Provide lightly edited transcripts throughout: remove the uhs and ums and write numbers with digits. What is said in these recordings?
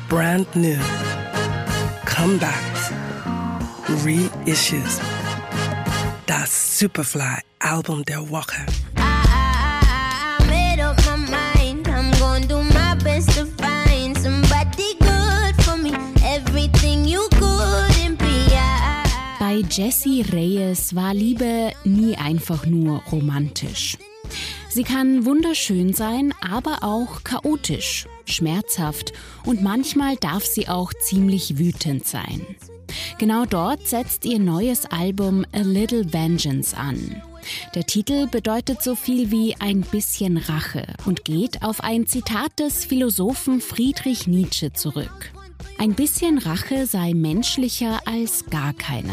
brand new, comebacks, reissues. Das Superfly-Album der Woche. I made up my mind. I'm gonna do my best to find somebody good for me. Everything you couldn't be. Bei Jessie Reyez war Liebe nie einfach nur romantisch. Sie kann wunderschön sein, aber auch chaotisch, schmerzhaft und manchmal darf sie auch ziemlich wütend sein. Genau dort setzt ihr neues Album A Little Vengeance an. Der Titel bedeutet so viel wie ein bisschen Rache und geht auf ein Zitat des Philosophen Friedrich Nietzsche zurück. Ein bisschen Rache sei menschlicher als gar keine.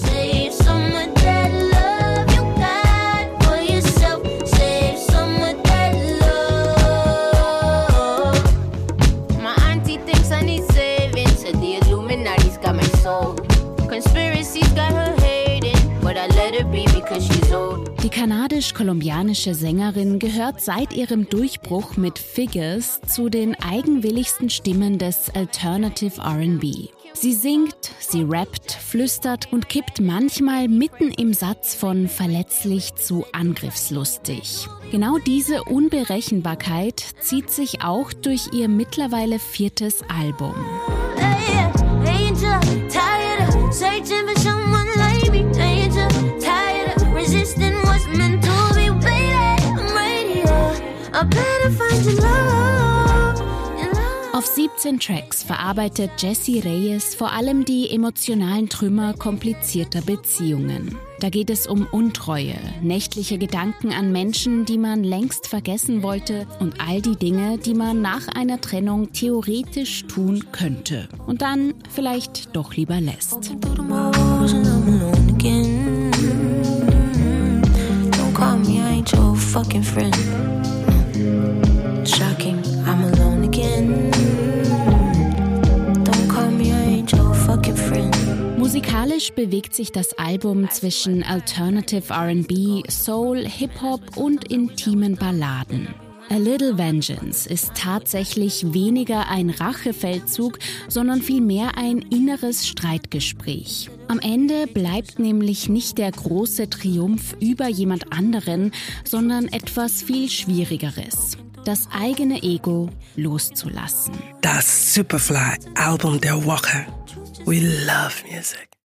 Die kanadisch-kolumbianische Sängerin gehört seit ihrem Durchbruch mit Figures zu den eigenwilligsten Stimmen des Alternative R&B. Sie singt, sie rappt, flüstert und kippt manchmal mitten im Satz von verletzlich zu angriffslustig. Genau diese Unberechenbarkeit zieht sich auch durch ihr mittlerweile 4. Album. Auf 17 Tracks verarbeitet Jessie Reyez vor allem die emotionalen Trümmer komplizierter Beziehungen. Da geht es um Untreue, nächtliche Gedanken an Menschen, die man längst vergessen wollte und all die Dinge, die man nach einer Trennung theoretisch tun könnte und dann vielleicht doch lieber lässt. Shocking, I'm alone again. Don't call me, I ain't your fucking friend. Musikalisch bewegt sich das Album zwischen Alternative R&B, Soul, Hip-Hop und intimen Balladen. A Little Vengeance ist tatsächlich weniger ein Rachefeldzug, sondern vielmehr ein inneres Streitgespräch. Am Ende bleibt nämlich nicht der große Triumph über jemand anderen, sondern etwas viel Schwierigeres: das eigene Ego loszulassen. Das Superfly-Album der Woche. We love music.